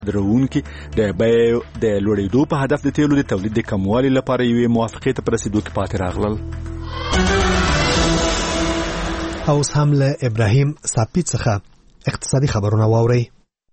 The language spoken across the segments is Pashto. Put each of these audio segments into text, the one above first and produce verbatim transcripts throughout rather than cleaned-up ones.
درونکي د بیو د لوړېدو په هدف د تیلو د تولید د کموالي لپاره یوې موافقې ته په رسېدو کې پاتې راغلل. اوس هم له ابراهیم ساپی څخه اقتصادي خبرونه واورئ.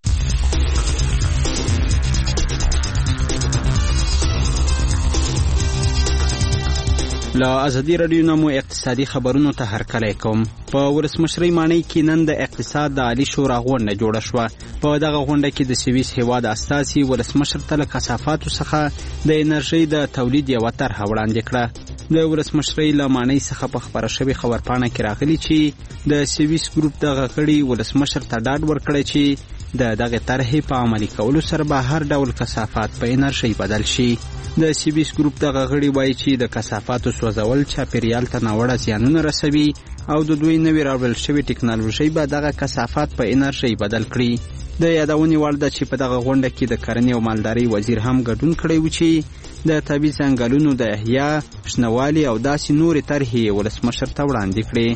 له ازادي رادیو نه مو اقتصادي خبرونو ته هرکلی کوم. په ولسمشرۍ ماڼۍ کې نن د اقتصاد د عالي شورا غونډه جوړه شوه. په دغه غونډه کې د سویس هیواد استازي ولسمشر ته له کثافاتو څخه د انرژۍ د تولید یوه طرحه وړاندې کړه. د ولسمشرۍ له ماڼۍ څخه په خپره شوې خبرپاڼه کې راغلي چې د سویس ګروپ دغه غړي ولسمشر ته ډاډ ورکړی چې د دغه طرحې په عملي کولو سره به هر ډول کثافات په انرژۍ بدل شي. د سویس ګروپ دغه غړي وایي چې د کثافاتو سوځول چاپیریال ته ناوړه زیانونه رسوي او د دوی نوې راوړل شوې ټکنالوژي به دغه کثافات په انرژۍ بدل کړي. د یادونې وړ ده چې په دغه غونډه کې د کرنې او مالدارۍ وزیر هم ګډون کړی و چې د طبیعي ځنګلونو د احیا، شنوالي او داسې نورې طرحې ولسمشر ته وړاندې کړې.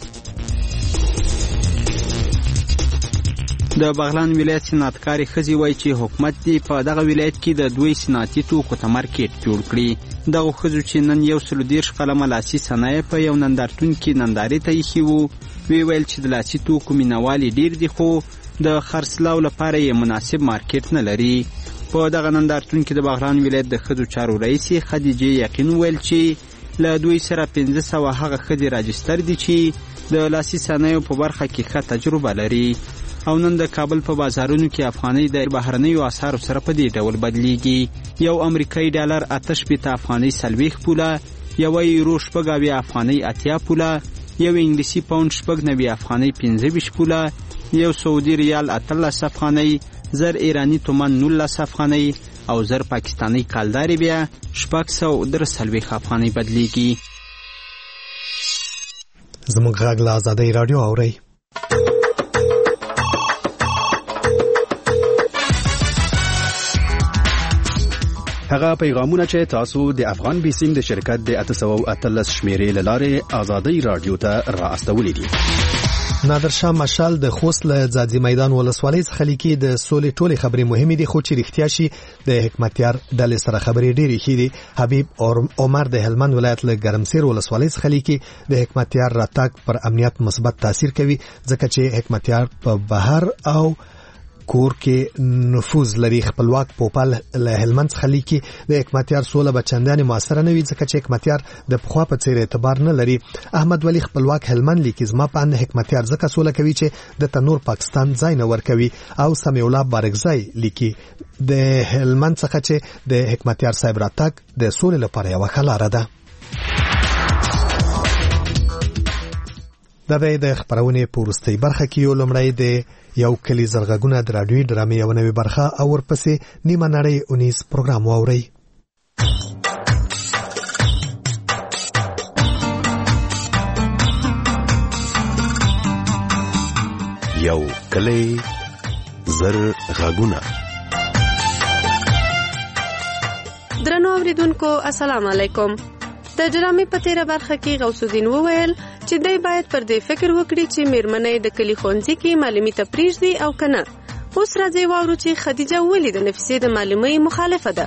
د بغلان ولایت صنعتکارې ښځې وایي چې حکومت دې په دغه ولایت کې د دوی صنعتي توکو ته مارکیټ جوړ کړي. دغه ښځو چې نن یو سلو دېرش قلمه لاسي صنایع په یو نندارتون کې نندارې ته ایښي وو، وی ویل چې د لاسي توکو مینوالي ډېر دي خو د خرڅلاو لپاره یې مناسب مارکیټ نه لري. په دغه نندارتون کې د بغلان ولایت د ښځو چارو رئیسې خدیجې یقین ویل چې له دوی سره پنځه سوه هغه ښځې راجستر دي چې د لاسي صنایعو په برخه کې ښه تجربه لري او نن د کابل په بازارونو کې افغانۍ د بهرنیو اسعارو سره په دې ډول بدلیږي. یو امریکایي ډالر اته شپېته افغانۍ څلوېښت پوله، یوه یورو شپږ اویا افغانۍ اتیا پوله، یو انګلیسي پاونډ شپږ نوي افغانۍ پنځه ویشت پوله، یو سعودي ریال اتلس افغانۍ، زر ایراني تومان نولس افغانۍ او زر پاکستاني کالدارې بیا شپږ سوه درې څلوېښت افغانۍ بدلیږي. زموږ غږ له ازادۍ راډیو اورئ. هغه پیغامونه چې تاسو د افغان بیسیم د شرکت د اته سوه اتلس شمیرې له لارې ازادۍ راډیو ته را استولې دي. نادرشاه مشال د خوست له ځاځي میدان ولسوالۍ څخه لیکي د سولې ټولې خبرې مهمې دي خو چې رښتیا شي د حکمتیار ډلې سره خبرې ډېرې ښې دي. حبیب عمر د هلمند ولایت له ګرمسیر ولسوالۍ څخه لیکي د حکمتیار راتګ پر امنیت مثبت تاثیر کوي ځکه چې حکمتیار په بهر او کور کې نفوذ لري. خپلواک پوپل له هلمند څخه لیکي د حکمتیار سوله به چندانې موثره نه وي ځکه چې حکمتیار د پخوا په څېر اعتبار نه لري. احمد ولی خپلواک هلمند لیکي زما په اند حکمتیار ځکه سوله کوي چې د تنور پاکستان ځای نه ورکوي. او سمیع الله بارکزی لیکي د هلمند څخه چې د حکمتیار صاحب راتګ د سولې لپاره یوه ښه لاره ده. دا د خبرونې په وروستۍ برخه کې یو لومړی د یو کلی زرغږونه د راډیوي ډرامې یوه نوې برخه او ورپسې نیمه نړۍ اونیز پروګرام واورئ. یو کلی زرغږونه. درنو اوریدونکو السلام علیکم. د ډرامې په تیره برخه کې غوث الدین وویل چې دی باید پر دې فکر وکړي چې میرمنې د کلي ښوونځي کې معلمي ته پرېږدي او که نه. اوس راځئ واورو چې خدیجه ولې د نفیسې د معلمۍ مخالفه ده.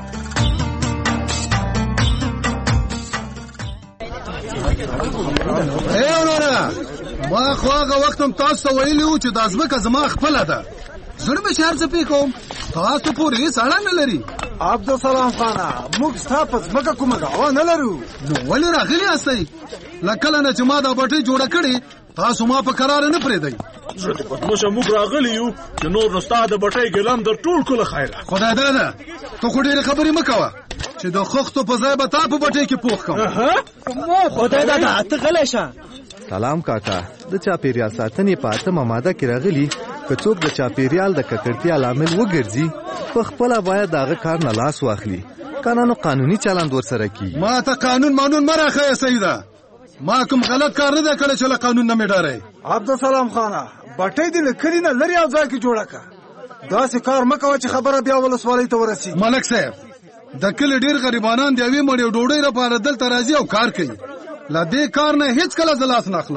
ای وروره، ما خو هغه وخت هم تاسو ته ویلي وو چې دا ځمکه زما خپله ده. زړه مې شهر څه پې کوم، تاسو پورې هېڅ اړه نه لري. عبدالسلام خانه، موږ ستا په ځمکه کومه دعوه نه لرو. نو ولې راغلي یاستئ؟ له کله نه چې ما دا بټۍ جوړه کړې تاسو ما په کراره نه پرېږدئ. زړه دې بدمشه، موږ راغلي یو چې نور نو ستا د بټۍ ګلم در ټول کړو له خیره. خدای داده ته خو ډېرې خبرې مه کوه چې د خښتو په ځای به تا په بټۍ کې پوخ کړم. خدای داده ته غلی شه. سلام کاکا، د چاپیریال ساتنې په اتمه ماده کې راغلي که څوک د چاپیریال د ککړتیا لامل وګرځي په خپله باید د هغه کار نه لاس واخلي، کنه نو قانوني چلند ورسره کیږي. ما ته قانون مانون مه راښیه سیده، ما کوم غلط کار نه دی کړی چې له قانون نه مې ډارئ. عبدالسلام خانه، بټۍ دې له کلي نه لرې او ځای کې جوړه کړه. داسې کار مه کوه چې خبره بیا ولسوالۍ ته ورسېږي. ملک صاحب، د کلي ډېر غریبانان د یوې مړۍ ډوډۍ لپاره دلته راځي او کار کوي. له دې کار نه هیڅ کله زه لاس نه اخلم.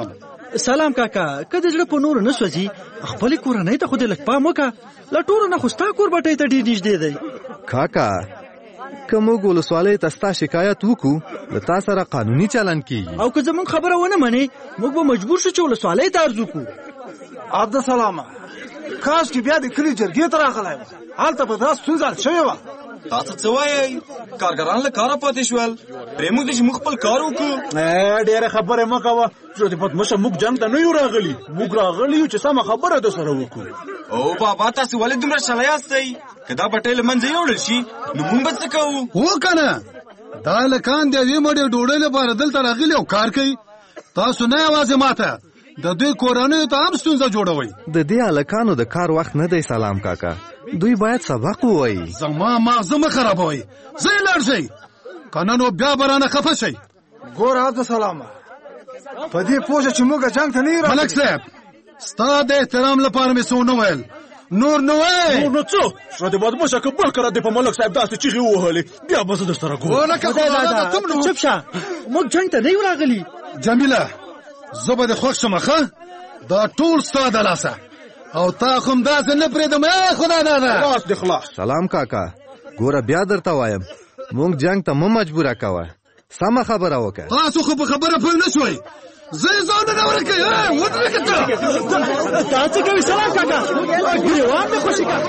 سلام کاکا، که د زړه په نور نه سوځي خپل کورنۍ ته خو دې لږ پام وکړه. له ټولو نه خو ستا کور بټۍ ته ډېر نږدې دی. کاکا که موږ ولسوالۍ ته ستا شکایت وکړو له تا سره قانوني چلن کېږي، او که زموږ خبره ونه منې موږ به مجبور شو چې ولسوالۍ ته عرض وکړو. عبدالسلامه، کاش کې بیا د کلي جرګې ته راغلی وه، هلته به دا ستونزه حل شوې وه. تاسو څه وایئ؟ کارګران له کاره پاتې شول، پرېږدئ چې موږ خپل کار وکړو. ډېرې خبرې مه کوه صفت مشه، موږ جنګ ته نه یو راغلي، موږ راغلي یو چې سمه خبره در سره وکړو. او بابا تاسو ولې دومره شلی یاستئ؟ که دا بټۍ له منځه یوړل شي نو موږ به څه کوو؟ هو که نه، دا هلکان د یوې مړۍ ډوډۍ لپاره دلته راغلي او کار کوي. تاسو نه یوازې ماته، د دوی کورنیو ته هم ستونزه جوړوئ. د دې هلکانو د کار وخت نه دی سلام کاکا، دوی باید سبق ووایي. زما ماغزه مه خرابوئ، ځئ لاړ شئ، که نه نو بیا به رانه خفه شئ. ګوره عبدالسلامه، په دې پوه شه چې موږ جنګ ته نه یو راغلي. ملک صاحب، ستا د احترام لپاره مې څه ونه ویل، نور نه وایې. نور نو څه؟ شاید بدمشه که بل کله دې په ملک صاحب داسې چیغې ووهلې بیا به زه در سره ګورم. چپ شه، موږ جنګ ته نه یو راغلي. جمیله، زه به دې خوښ شم ښه؟ دا ټول ستا د لاسه، او تا خو همداسې نه پرېږدم. ای خدا داده، خلاص دې خلاص. سلام کاکا، ګوره بیا درته وایم موږ جنګ ته مه مجبوره کوه، سمه خبره وکړه. تاسو خو په خبره پوه نه شوئ، زه ځان نه ورکوئ. ودرېږه ته، دا څه کوي سلام کاکا؟ ګریوان مې خوشي کړه.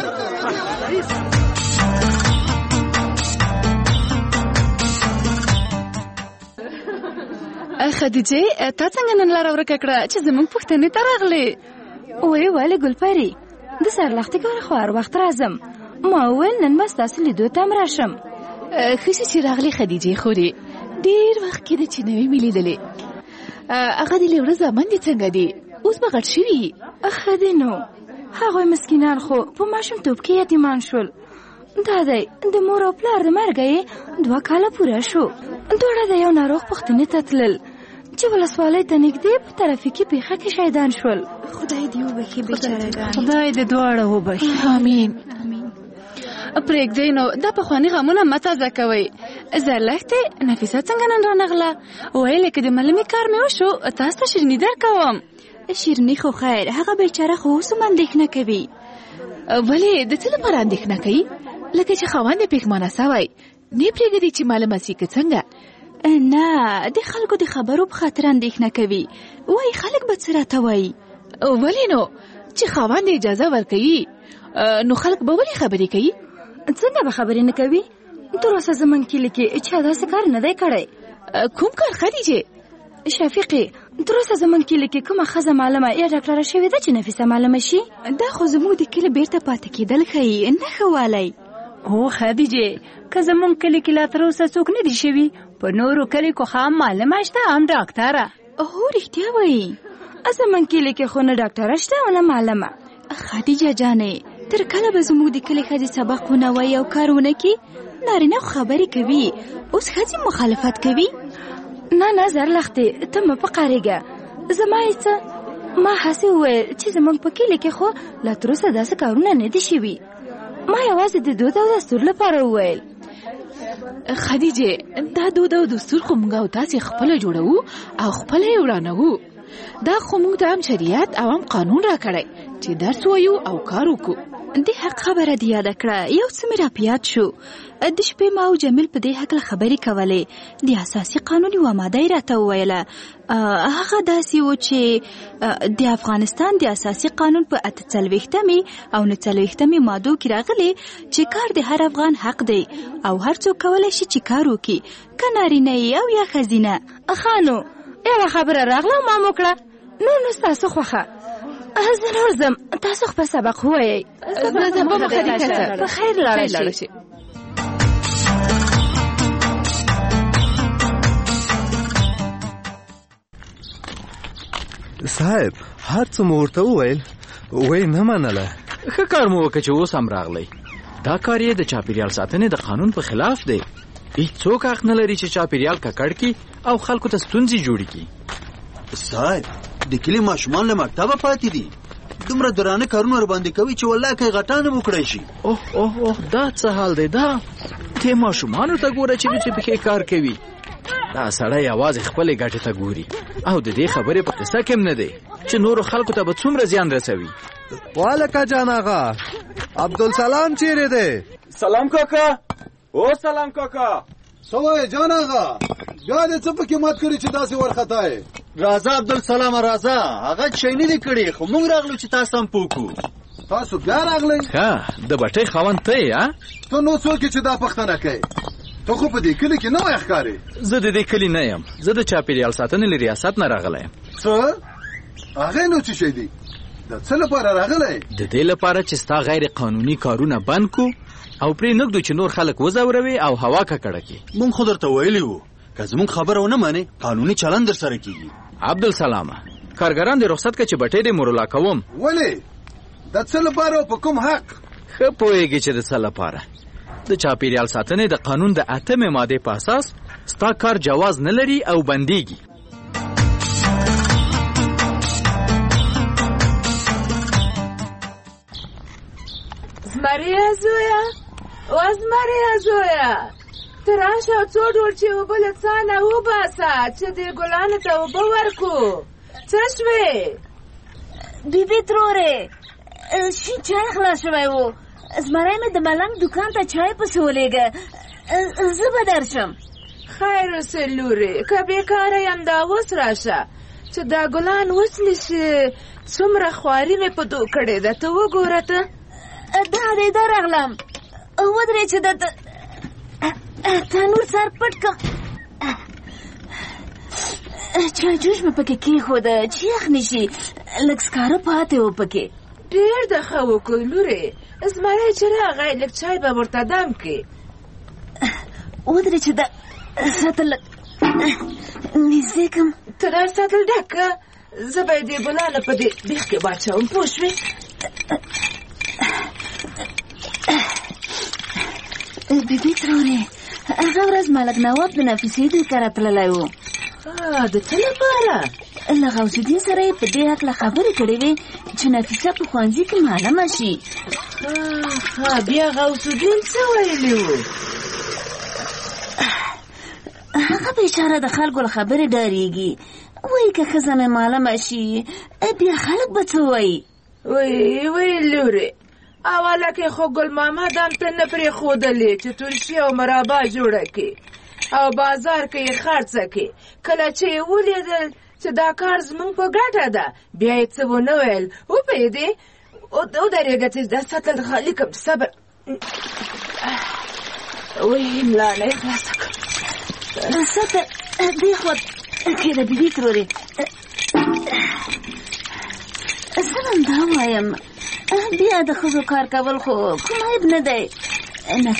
خدیجه، تا څنګه نن لاره ورکه کړه چې زموږ پوښتنې ته راغلې؟ وای ولې ګلپري، د سرلختې کار خو هر وخت راځم. ما وویل نن به ستاسو لیدو ته هم راشم. ښه چې راغلې خدیجې خورې، ډېر وخت کېده چې نه وې مې لیدلې. هغه د لیوړه زامن دې څنګه دي؟ اوس به غټ شوي؟ ښه دی نو، هغوی مسکینان خو په ماشومتوب کې یتیمان شول. دا دی د مور او پلار د مرګه یې دوه کاله پوره شو. دواړه د یو ناروغ پوښتنې ته تلل چې ولسوالۍ ته نږدې په ترافیکي پیښه کې شهیدان شول. خدای دې وبخي بیچارهګان. خدای دې دواړه وبخي. آمین. پرېږدئ نو دا پخواني غمونه مه تازه کوئ. زرلښتې، نفیسه څنګه نن رانغله؟ ویلې که د معلمې کار مې وشو تاسو ته شیریني درکوم. شیریني خو خیر، هغه بیچاره خو اوس هم اندېښنه کوي. ولې د څه لپاره اندېښنه کوي؟ لکه چې خاوند یې پښېمانه سوی، نه پرېږدي چې معلومه سي که څنګه؟ نه، د خلکو د خبرو په خاطر اندېښنه کوي. وایي خلک به څه راته وایي. ولې نو؟ چې خاوند یې اجازه ورکوي نو خلک به ولې خبرې کوي؟ څنګه به خبرې نه کوي؟ تر اوسه زموږ کلي کې چا داسې کار نه دی کړی. کوم کار خدیجې؟ شفیقې، تر اوسه زموږ کلي کې کومه ښځه معلمه یا ډاکټره شوې ده چې نفیسه معلمه شي؟ دا خو زموږ د کلي بیرته پاتې کېدل ښیي، نه ښه والی. هو خدیجې، که زموږ کلي کې لا تر اوسه څوک نه دي شوي، په نورو کلي کې خو هم معلمه شته هم ډاکټره. هو رښتیا وایي، زموږ کلي کې خو نه ډاکټره شته او نه معلمه. خدیجه جانې، تر کله به زموږ د کلي ښځې سبق ونه وایي او کار ونه کړي؟ نارینه خو خبرې کوي، اوس ښځې مخالفت کوي. نه نه زرلښتې، ته مه په قارېږه. زما یې څه، ما هسې وویل چې زموږ په کلي کې خو لا تر اوسه داسې کارونه نه دي شوي. ما یوازې د دود او دستور لپاره وویل. خدیجې، دا دود او دستور خو موږ او تاسې خپله جوړوو او خپله یې ورانوو. دا خو موږ ته هم شریعت او هم قانون را کړی چې درس وایو او کار وکړو. د حق خبره دې یاده کړه، یو څه مې را په یاد شو. د شپې ما او جمیل په دې هکله خبرې کولې. د اساسي قانون یوه ماده یې راته وویله. هغه داسې و چې د افغانستان د اساسي قانون په اته څلوېښتمې او نه څلوېښتمې مادو کې راغلی چې کار د هر افغان حق دی او هر څوک کولی شي چې کار وکړي، که نارینه یې او یا ښځینه. ښه نو یوه خبره راغله او ما مو کړه. نور نو ستاسو خوښه. زه نور ځم، تاسو خپل سبق ووایئ. په خیر لاړه شئ. صاحب، هر څه مو ورته وویل، وایي نه منله. ښه کار مو وکړه چې اوس هم راغلی. دا کار یې د چاپېریال ساتنې د قانون په خلاف دی. هیڅوک حق نه لري چې چاپېریال ککړ کړي او خلکو ته ستونزې جوړې کړي. صاحب، د کلي ماشومان له مکتبه پاتې دي، دومره درانه کارونه ورباندې کوي چې والله که یې غټانه وکړی شي. اوه اوه اوه، دا څه حال دی؟ دا دې ماشومانو ته ګوره چې لوڅې پښې کار کوي. دا سړی یوازې خپلې ګټې ته ګوري او د دې خبرې په قصه کې هم نه دی چې نورو خلکو ته به څومره زیان رسوي. والکه جان آغا عبدالسلام چیرې دی؟ سلام کاکا. او سلام کاکا. سوای جان آغا بیا دې څه پکې مات کړی چې داسې ورختا یې؟ راځه عبدالسلام راځه، هغه شی نه دی کړی خو موږ راغلو چې تاسو هم پوکو. تاسو بیا راغلی؟ ښه د بټۍ خاوند ته یې ها؟ ته نو څوک چې دا پوښتنه کوي؟ ته خو په دې کلي کې نه وای ښکارې. زه د دې کلي نه یم، زه د چاپېریال ساتنې له ریاست نه راغلی یم. څه؟ هغې نو څه شی دی؟ د څه لپاره راغلی؟ د دې لپاره چې ستا غیر قانوني کارونه بند کو او پرې نږدو چې نور خلک وځوروي او هوا ککړه کړي. موږ خو درته ویلي وو که زموږ خبره ونه منې قانوني چلند در سره کېږي. عبدالسلامه کارګران دې رخصت کړه چې بټۍ دې مرلا کوم. ولې؟ د څه لپاره او په کوم حق؟ ښه پوهېږي چې د څه لپاره. د چاپېریال ساتنې د قانون د اتمې مادې په اساس ستا کار جواز نه لري او بندېږي. زمریا زویا او زمریا زویا ته راشه او څو ډول چې اوبه له څانه وباسه چې دې ګلانو ته اوبه ورکو. څه شوې؟ بیبي ترورې شین چای خلاص شوی و، زمری مې د ملنګ دوکان ته چای پسې ولېږه، زه به درشم. خیر اوسې لورې، که بېکاره یم دا اوس راشه چې دا ګلان اوس نشي. څومره خواري مې په دو کړې ده، ته وګوره. ته دا دی دا راغلم، ودرې چې د تنور سر پټ کړم. چای جوش مې پکې کېښوده چې یخ نه شي، لږ سکاره پاتې و پکې. ډېر د ښه وکړ لورې، زمری چې راغی لږ چای به ورته دم کړې. ودرې چې دا سطل لږ نږدې کړم. ته دا سطل ډک کړه، زه به یې دې ګلانو په دې بیخ کې واچوم، پوه شوې؟ بیبي ترورې هغه ورځ ملک نواب د نفیسې دوی کره تللی و. د څه لپاره؟ له غوث الدین سره یې په دې هکله خبرې کړې وې چې نفیسه په ښوونځي کې معلمه شي. بیا غوث الدین څه ویلي وو؟ هغه بېچاره د خلکو له خبرې ډارېږي، وایي که ښځه مې معلمه شي بیا خلک به څه وایي. وایي وایي لورې، اوله کې خو ګل محمد هم ته نه پرېښودلې چې ترشي او مرابا جوړه کړي او بازار کې یې خرڅه کړي. کله چې یې ولیدل چې دا کار زموږ په ګټه ده بیا یې څه ونه ویل. وپوهېدې؟ ودرېږه چې دا سطل خالي کړم. صبر. وایي ملا نه یې خلاصه کړم. سطل دې خوا کښېږده بیبي ترورې. زه هم دا وایم بیا د ښځو کار کول خو کوم عیب نه دی.